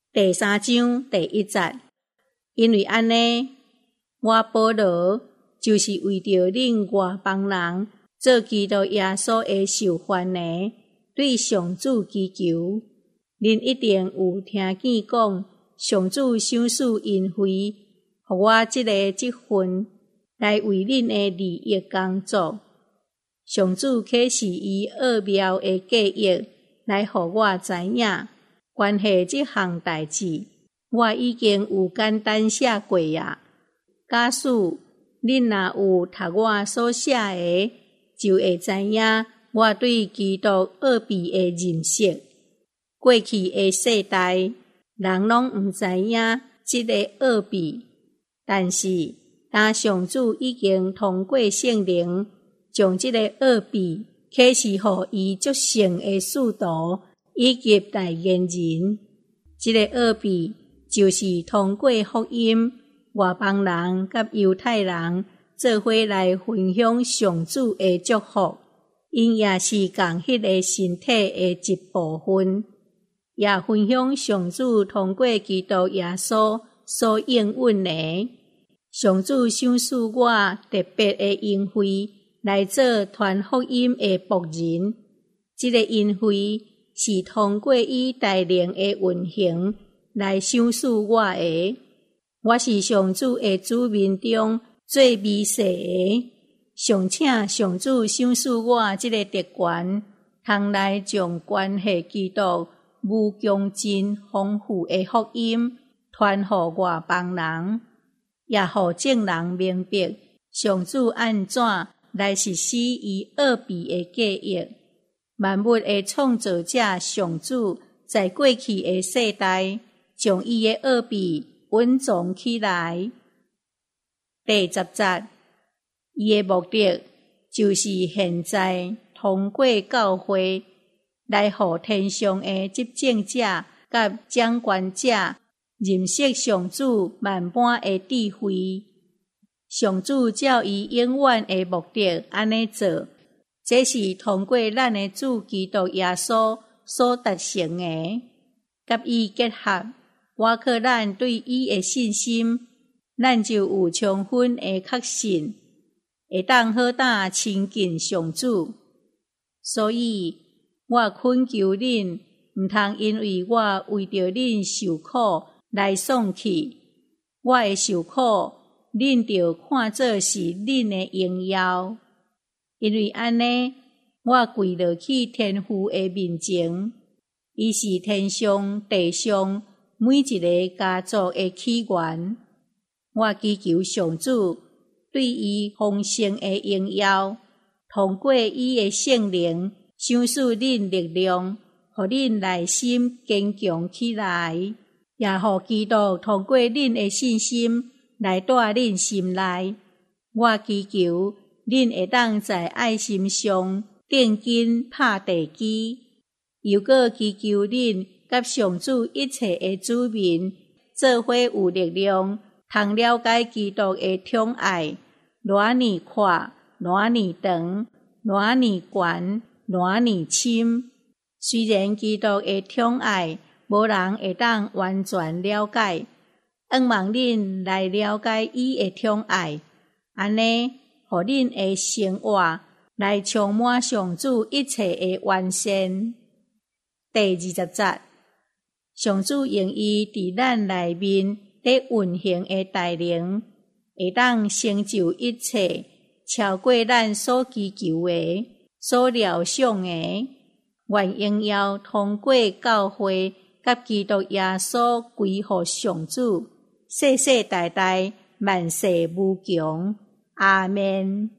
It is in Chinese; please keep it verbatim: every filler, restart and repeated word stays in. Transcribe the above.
第三章第一节，因为安尼，我保罗就是为着恁外邦人做基督耶稣的受患呢，对上主祈求，恁一定有听见讲，上主赏赐恩惠，互我即个职分来为恁的利益工作。上主启示伊奥妙的计划，来互我知影。关系即项代志，我已经有简单写过呀。假使恁若有读我所写的，就会知影我对基督奥秘的认识。过去的世代，人拢毋知影即个奥秘，但是当上主已经通过圣灵，将即个奥秘启示互伊足圣的使徒以及代言人。即个奥秘就是通过福音，外邦人甲犹太人做伙来分享上主的祝福，因也是共迄个身体的一部分，也分享上主通过基督耶稣所应允的。上主赏赐我特别的恩惠，来做传福音的仆人。即个恩惠是通过伊带领的运行来赏赐我的。我是上主的子民中最微细的，尚请上主赏赐我即个特权，通来将关系基督无穷尽丰富的福音传互外邦人，也互众人明白上主安怎来实施伊奥秘的计划。万物的创造者上主在过去的世代，将伊的奥秘稳藏起来。第十节，伊的目的就是现在通过教会来互天上的执政者甲掌权者认识上主万般的智慧。上主照伊永远的目的安尼做，这是通过咱的主基督耶稣所达成的，甲伊结合，我靠咱对伊的信心，咱就有充分的确信，会当好胆亲近上主。所以，我恳求恁，毋通因为我为着恁受苦来丧气。我的受苦，恁就看作是恁的荣耀。因为安尼，我跪落去天父的面前，伊是天上地上每一个家族的起源。我祈求上主对伊丰盛的荣耀，通过伊的圣灵，赏赐恁力量，互恁内心坚强起来，也互基督通过恁的信心来带恁心内。我祈求恁会当在爱心上定根拍地基，又搁祈求恁甲上主一切的子民做伙有力量，通了解基督的宠爱，偌尼宽，偌尼长，偌尼悬，偌尼深。虽然基督的宠爱无人会当完全了解，愿望恁来了解伊的宠爱，安尼，互恁的生活来充满上主一切的完善。第二十节，上主用伊伫咱内面咧运行的带领，会当成就一切，超过咱所祈求的、所料想的。愿荣耀通过教会甲基督耶稣归乎上主，世世代代万世无穷。阿们。